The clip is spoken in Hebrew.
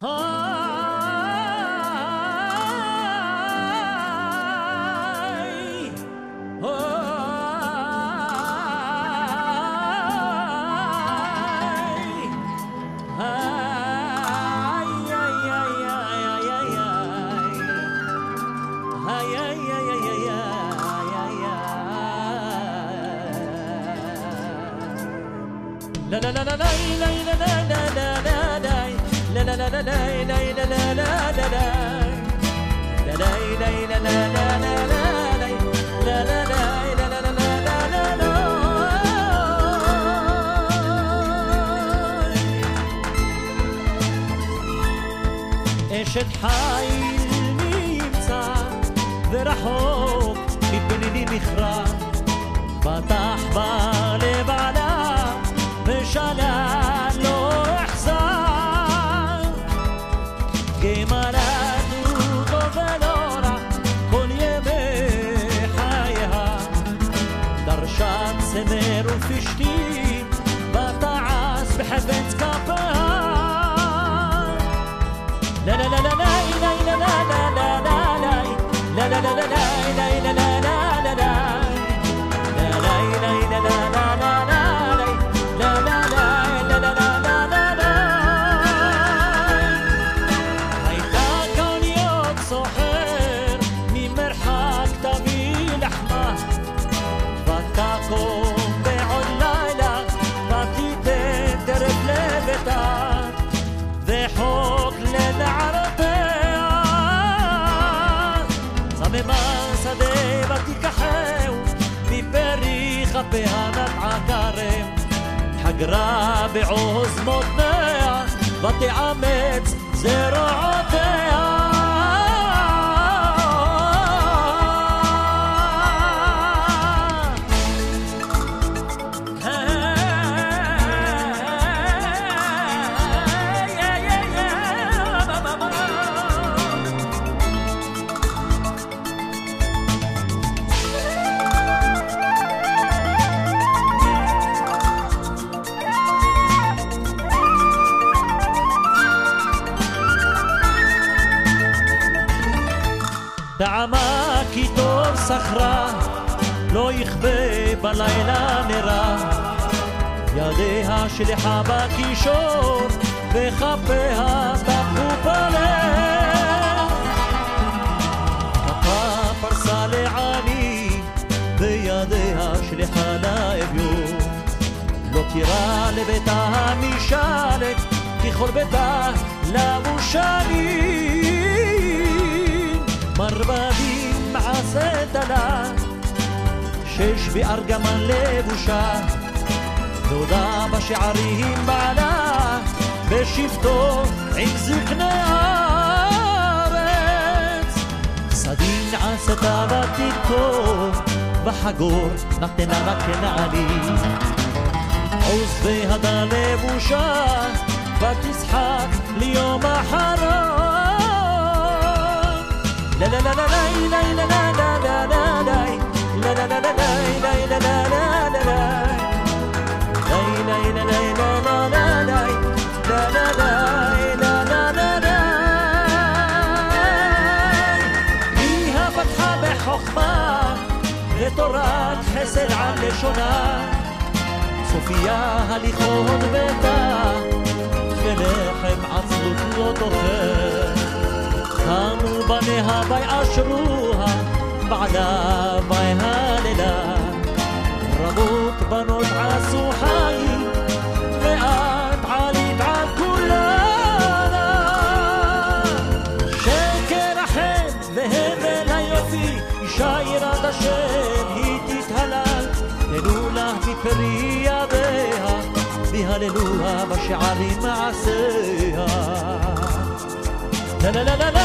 La la la la la la la la la la la la la la la la אשת חיל נמצא ורחוק מבינני מכרע פתח בלב עליו ושנה לא יחזר גמלת אותו ולא רע כל ימי חייה דרשת צמר ופשתים ותעש בחפץ כפיה لا لا لا لا لا لا لا لا لا لا لا لا لا لا لا لا בהנת עקרם חגרה בעוז מותניה ותאמץ זרועותיה טעמה כי טוב סחרה לא יכבה בלילה נרה ידיה שליחה בקישור וכפיה תפו בלב כפה פרסה לעני בידיה שליחה לאביון לא תירא לביתה המשלת ככל ביתה לבושנים מרבדים מעשת עלה שש בארגמן לבושה תודה בשערים בעלה בשבטו עם זקני הארץ סדין עשתה ותיקו בחגור נתנה לכנעני עוז והדה לבושה ותשחק ליום אחרון لا لا لا لا لا لا لا لا لا لا لا لا لا היא הפתחה בחוכמה ותורת חסד על לשונה סופיה הליכון ביתה ולחם עצלות לא תוכל קמו בניה ויאשרוה בעלה ויהללה רבות בנות עשו חיים ואת עלית על כולנה שקר החן והבל היופי אישה יראת השם היא תתהלל תנו לה מפרי ידיה והללוה בשערים מעשיה لا لا لا لا